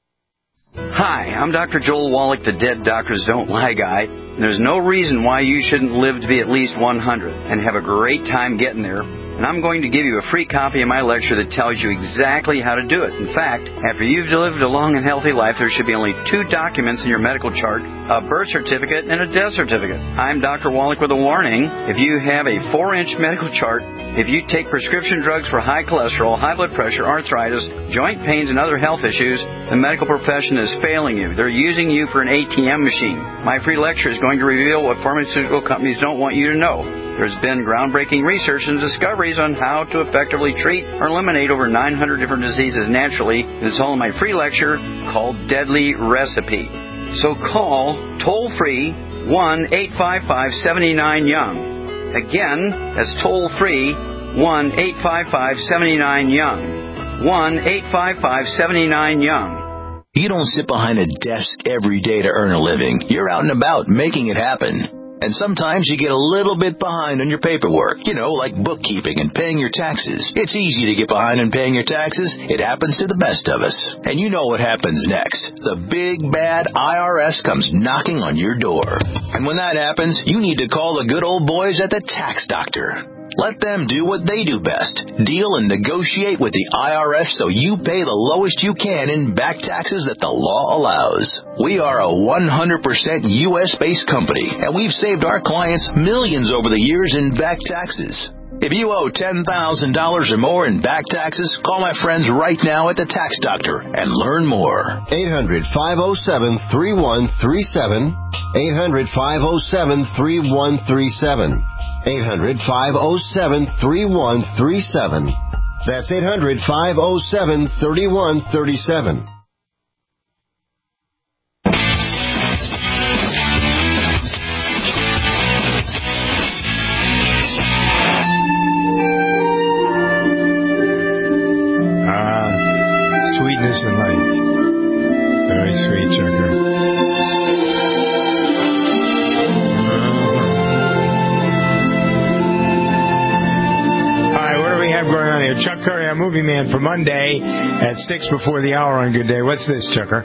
Hi, I'm Doctor Joel Wallach, the Dead Doctors Don't Lie guy. There's no reason why you shouldn't live to be at least one hundred and have a great time getting there. And I'm going to give you a free copy of my lecture that tells you exactly how to do it. In fact, after you've lived a long and healthy life, there should be only two documents in your medical chart, a birth certificate and a death certificate. I'm Doctor Wallach with a warning. If you have a four-inch medical chart, if you take prescription drugs for high cholesterol, high blood pressure, arthritis, joint pains, and other health issues, the medical profession is failing you. They're using you for an A T M machine. My free lecture is going to reveal what pharmaceutical companies don't want you to know. There's been groundbreaking research and discoveries on how to effectively treat or eliminate over nine hundred different diseases naturally. It's all in my free lecture called Deadly Recipe. So call toll-free one eight five five, seven nine, young. Again, that's toll-free one eight five five, seven nine, young. one eight five five, seven nine, young. You don't sit behind a desk every day to earn a living. You're out and about making it happen. And sometimes you get a little bit behind on your paperwork, you know, like bookkeeping and paying your taxes. It's easy to get behind on paying your taxes. It happens to the best of us. And you know what happens next. The big, bad I R S comes knocking on your door. And when that happens, you need to call the good old boys at the Tax Doctor. Let them do what they do best. Deal and negotiate with the I R S so you pay the lowest you can in back taxes that the law allows. We are a one hundred percent U S-based company, and we've saved our clients millions over the years in back taxes. If you owe ten thousand dollars or more in back taxes, call my friends right now at the Tax Doctor and learn more. eight hundred, five oh seven, three one three seven. eight hundred, five oh seven, three one three seven. eight hundred, five oh seven, three one three seven. That's eight hundred, five oh seven, three one three seven. Ah, sweetness and light. Very sweet, Chucker. Going on here. Chuck Curry, our movie man, for Monday at six before the hour on Good Day. What's this, Chucker?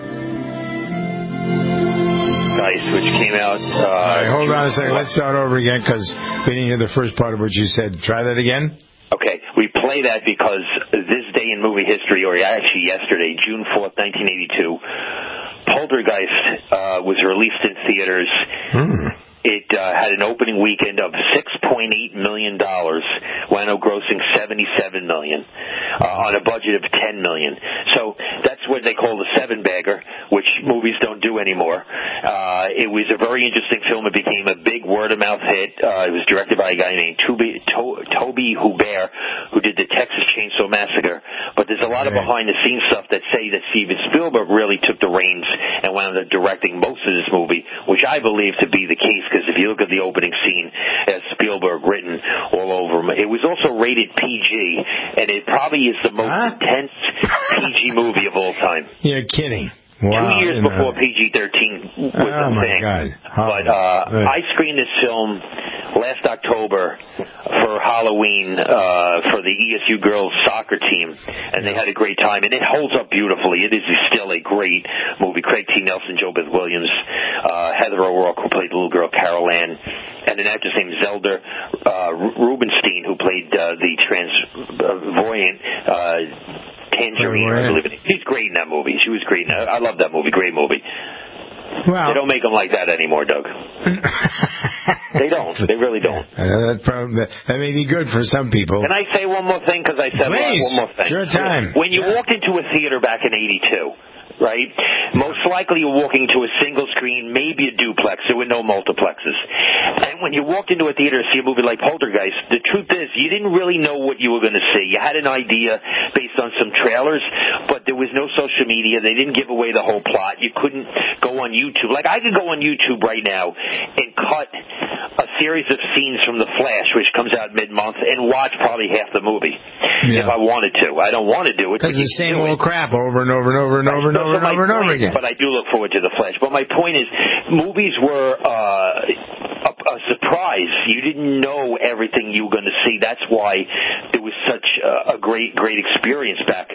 Dice, which came out... Uh, All right, hold on a second. Let's start over again because we didn't hear the first part of what you said. Try that again. Okay, we play that because this day in movie history, or actually yesterday, June fourth, nineteen eighty-two, Poltergeist uh, was released in theaters. Hmm. It uh, had an opening weekend of six point eight million dollars, wound up grossing seventy-seven million dollars uh, on a budget of ten million dollars. So that's what they call the seven-bagger, which movies don't do anymore. Uh, it was a very interesting film. It became a big word-of-mouth hit. Uh, it was directed by a guy named Toby, to, Toby Hubert, who did the Texas Chainsaw Massacre. But there's a lot of behind-the-scenes stuff that say that Steven Spielberg really took the reins and wound up directing most of this movie, which I believe to be the case. Because if you look at the opening scene, as Spielberg written all over him, it was also rated P G, and it probably is the most huh? intense P G movie of all time. You're kidding. Wow, Two years before P G thirteen was oh a my thing. God. Oh, but uh, I screened this film last October for Halloween uh, for the E S U girls soccer team, and they had a great time. And it holds up beautifully. It is still a great movie. Craig T. Nelson, Jo Beth Williams, uh, Heather O'Rourke, who played the little girl Carol Ann, and an actress named Zelda uh, Rubinstein, who played uh, the transvoyant uh, Tangerine. I believe it. She's great in that movie. She was great in that. I love that movie. Great movie. Well, they don't make them like that anymore, Doug. They don't. They really don't. Uh, that, probably, that may be good for some people. Can I say one more thing? Because I said Please. one more thing. Your time. When you yeah. walked into a theater back in eighty-two, right, most likely you're walking to a single screen, maybe a duplex. There were no multiplexes. And when you walked into a theater to see a movie like Poltergeist, the truth is you didn't really know what you were going to see. You had an idea based on some trailers, but there was no social media. They didn't give away the whole plot. You couldn't go on YouTube. Like, I could go on YouTube right now and cut a series of scenes from The Flash, which comes out mid-month, and watch probably half the movie yeah. if I wanted to. I don't want to do it. Because the same old crap over and over and over and over and over and over and over again. But I do look forward to The Flash. But my point is, movies were uh, a, a surprise. You didn't know everything you were going to see. That's why it was such a, a great, great experience back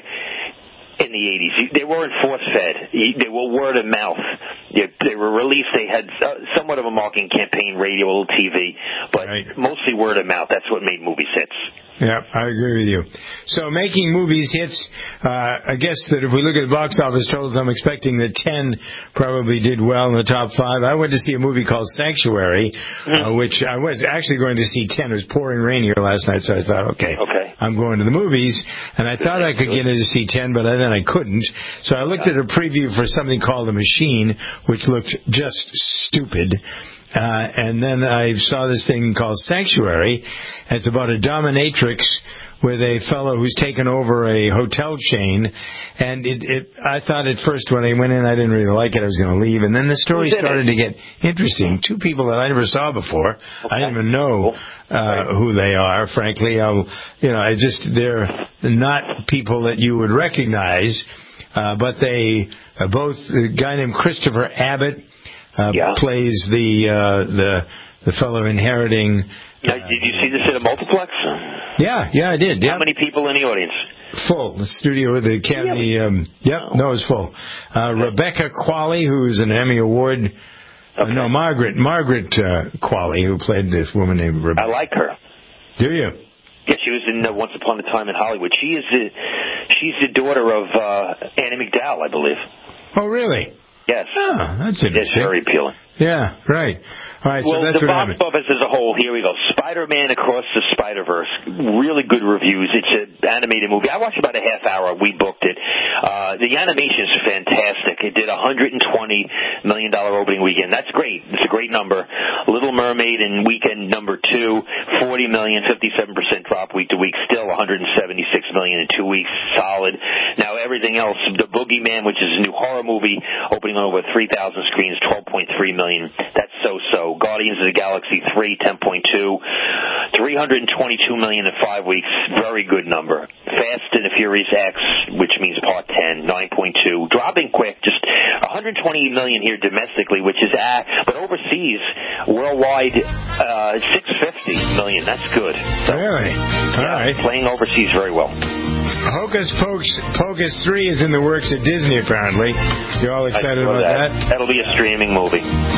in the eighties. They weren't force-fed. They were word of mouth. They were released. They had somewhat of a marketing campaign, radio, a little T V, but right. mostly word of mouth. That's what made movies hits. Yeah, I agree with you. So making movies hits, uh, I guess that if we look at the box office totals, I'm expecting that ten probably did well in the top five. I went to see a movie called Sanctuary, mm-hmm. uh, which I was actually going to see ten. It was pouring rain here last night, so I thought, okay, okay. I'm going to the movies. And I thought I could get in to see ten, but then I couldn't. So I looked yeah. at a preview for something called The Machine, which looked just stupid. Uh, and then I saw this thing called Sanctuary. It's about a dominatrix with a fellow who's taken over a hotel chain. And it, it, I thought at first when I went in, I didn't really like it. I was going to leave. And then the story started to get interesting. Two people that I never saw before. Okay. I didn't even know uh, who they are, frankly. I'll, you know, I just, they're not people that you would recognize. Uh, but they, uh, both, a guy named Christopher Abbott, Uh, yeah. plays the uh, the the fellow inheriting. Now, did you see this at a multiplex? Yeah, yeah, I did. Yeah. How many people in the audience? Full. The studio, the Academy. Really? Um, yep, oh. no, it was full. Uh, Rebecca Qualley, who's an Emmy Award. Okay. Uh, no, Margaret Margaret uh, Qualley, who played this woman named Rebecca. I like her. Do you? Yeah, she was in uh, Once Upon a Time in Hollywood. She is the she's the daughter of uh, Annie MacDowell, I believe. Oh, really? Yes. Oh, that's interesting. It's very appealing. Yeah, right. All right, well, so that's the what box office as a whole, here we go. Spider-Man Across the Spider-Verse, really good reviews. It's an animated movie. I watched about a half hour. We booked it. Uh, the animation is fantastic. It did a one hundred twenty million dollars opening weekend. That's great. It's a great number. Little Mermaid in weekend number two, forty million dollars, fifty-seven percent drop week to week. Still one hundred seventy-six million dollars in two weeks. Solid. Now, everything else, The Boogeyman, which is a new horror movie, opening on over three thousand screens, twelve point three million dollars. That's so-so. Guardians of the Galaxy three, ten point two. three hundred twenty-two million dollars in five weeks. Very good number. Fast and the Furious X, which means part ten, nine point two. Dropping quick, just one hundred twenty million dollars here domestically, which is at, but overseas, worldwide, uh, six hundred fifty million dollars. That's good. So, really? All yeah, right. Playing overseas very well. Hocus Pocus, Pocus three is in the works at Disney, apparently. You all excited about that. that? That'll be a streaming movie.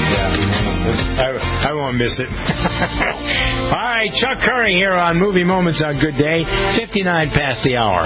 Yeah. I, I won't miss it. All right, Chuck Curry here on Movie Moments on Good Day, fifty-nine past the hour.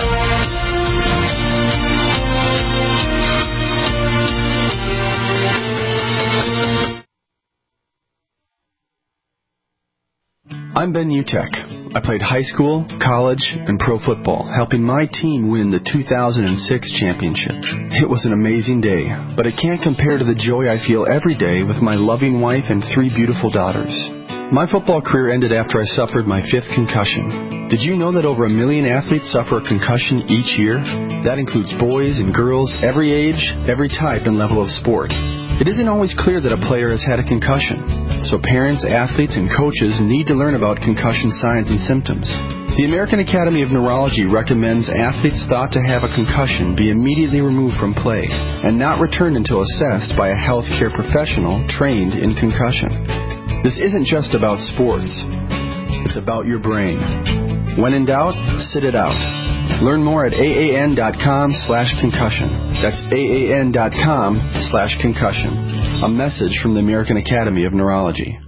I'm Ben Utek. I played high school, college, and pro football, helping my team win the two thousand six championship. It was an amazing day, but it can't compare to the joy I feel every day with my loving wife and three beautiful daughters. My football career ended after I suffered my fifth concussion. Did you know that over a million athletes suffer a concussion each year? That includes boys and girls, every age, every type and level of sport. It isn't always clear that a player has had a concussion. So parents, athletes, and coaches need to learn about concussion signs and symptoms. The American Academy of Neurology recommends athletes thought to have a concussion be immediately removed from play and not returned until assessed by a healthcare professional trained in concussion. This isn't just about sports. It's about your brain. When in doubt, sit it out. Learn more at aan.com slash concussion. That's aan.com slash concussion. A message from the American Academy of Neurology.